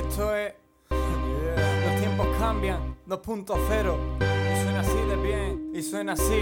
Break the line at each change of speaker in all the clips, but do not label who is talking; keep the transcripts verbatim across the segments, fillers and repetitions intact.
Esto es... Yeah. Los tiempos cambian, dos punto cero. Y suena así de bien, y suena así.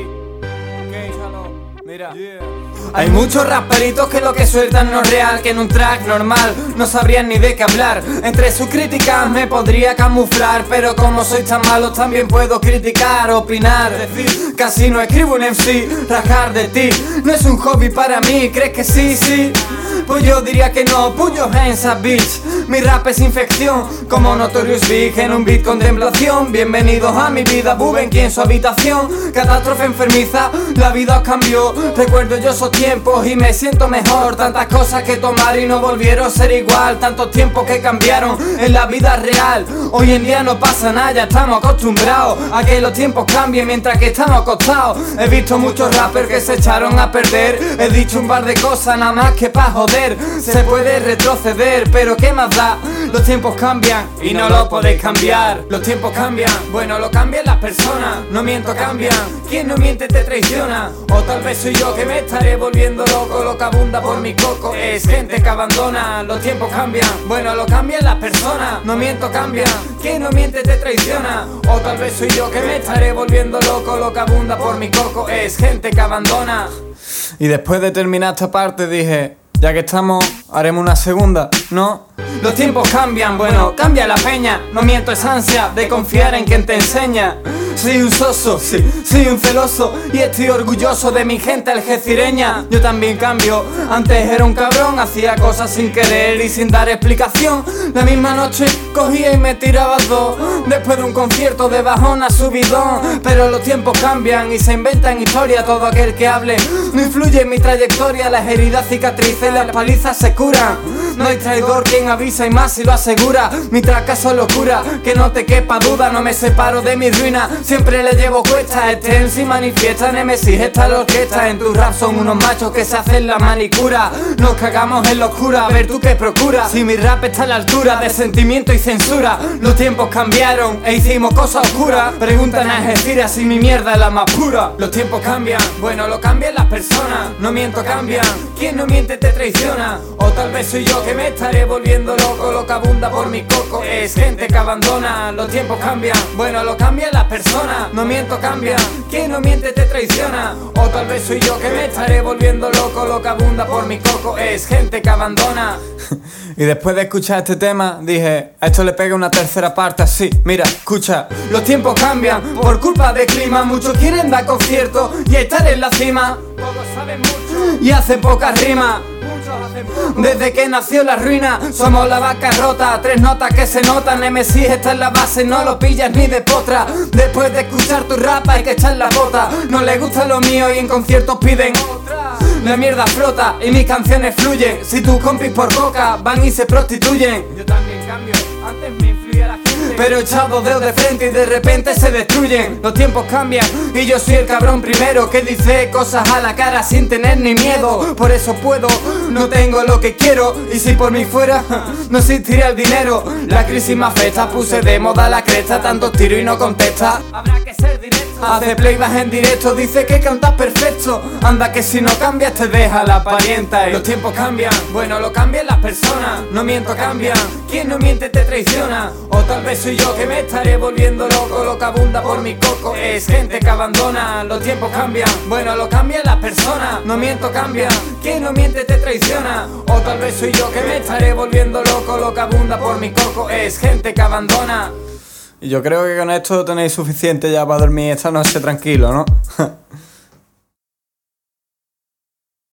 Ok, chalo. Mira, yeah. Hay muchos raperitos que lo que sueltan no es real, que en un track normal no sabrían ni de qué hablar. Entre sus críticas me podría camuflar, pero como soy tan malo también puedo criticar, opinar, decir, casi no escribo un M C, rajar de ti no es un hobby para mí, ¿crees que sí, sí? Pues yo diría que no, put your hands up, bitch. Mi rap es infección, como Notorious Big en un beat contemplación. Bienvenidos a mi vida, Bubenki en su habitación. Catástrofe enfermiza, la vida os cambió. Recuerdo yo esos tiempos y me siento mejor. Tantas cosas que tomar y no volvieron a ser igual. Tantos tiempos que cambiaron en la vida real. Hoy en día no pasa nada, ya estamos acostumbrados a que los tiempos cambien mientras que estamos acostados. He visto muchos rappers que se echaron a perder. He dicho un par de cosas nada más que pa' joder. Se puede retroceder, pero ¿qué más da? Los tiempos cambian y no lo podéis cambiar. Los tiempos cambian, bueno, lo cambian las personas. No miento, cambian. Quien no miente te traiciona. O tal vez soy yo que me estaré volviendo loco. Lo que abunda por mi coco es gente que abandona. Los tiempos cambian, bueno, lo cambian las personas. No miento, cambian. Quien no miente te traiciona. O tal vez soy yo que me estaré volviendo loco. Lo que abunda por mi coco es gente que abandona. Y después de terminar esta parte dije, ya que estamos, haremos una segunda, ¿no? Los tiempos cambian, bueno, cambia la peña. No miento, es ansia de confiar en quien te enseña. Soy un soso, sí, soy un celoso y estoy orgulloso de mi gente algecireña. Yo también cambio, antes era un cabrón, hacía cosas sin querer y sin dar explicación. La misma noche cogía y me tiraba dos, después de un concierto de bajón a subidón. Pero los tiempos cambian y se inventan historias. Todo aquel que hable no influye en mi trayectoria. Las heridas cicatrices, las palizas se curan. No hay traidor quien avisa y más si lo asegura. Mi fracaso es locura, que no te quepa duda. No me separo de mi ruina, siempre le llevo cuesta. Este en sí manifiesta, Nemesis, esta la orquesta. En tu rap son unos machos que se hacen la manicura. Nos cagamos en la oscura, a ver tú qué procuras. Si mi rap está a la altura de sentimiento y censura. Los tiempos cambiaron e hicimos cosas oscuras. Preguntan a Algeciras si mi mierda es la más pura. Los tiempos cambian, bueno, lo cambian las personas. No miento, cambian. Quien no miente te traiciona. O tal vez soy yo que me estaré volviendo loco. Lo que abunda por mi coco es gente que abandona. Los tiempos cambian, bueno, lo cambian las personas. No miento, cambian. Quien no miente te traiciona. O tal vez soy yo que me estaré volviendo loco. Lo que abunda por mi coco es gente que abandona. Y después de escuchar este tema dije, a esto le pega una tercera parte así. Mira, escucha. Los tiempos cambian por culpa del clima. Muchos quieren dar conciertos y estar en la cima. Todos saben mucho y hacen pocas rimas. Desde que nació la ruina, somos la vaca rota. Tres notas que se notan, Nemesis está en la base, no lo pillas ni de potra. Después de escuchar tu rap hay que echar la bota. No le gusta lo mío y en conciertos piden otra. La mierda flota y mis canciones fluyen. Si tus compis por coca van y se prostituyen. Yo también cambio, antes me influía la gente, pero echado dedos de frente y de repente se destruyen. Los tiempos cambian y yo soy el cabrón primero que dice cosas a la cara sin tener ni miedo. Por eso puedo, no tengo lo que quiero. Y si por mí fuera, no existiría el dinero. La crisis me afecta, puse de moda la cresta. Tantos tiros y no contesta. Habrá que ser directo. Hace playbacks en directo, dice que cantas perfecto. Anda que si no cambias te deja la parienta. Y los tiempos cambian, bueno, lo cambian las personas. No miento, cambian. Quien no miente te traiciona. O tal vez soy yo que me estaré volviendo loco. Lo que abunda por mi coco es gente que abandona. Los tiempos cambian, bueno, lo cambian las personas. No miento, cambian. Quien no miente te traiciona. O tal vez soy yo que me estaré volviendo loco. Lo que abunda por mi coco es gente que abandona. Y yo creo que con esto tenéis suficiente ya para dormir esta noche tranquilo, ¿no?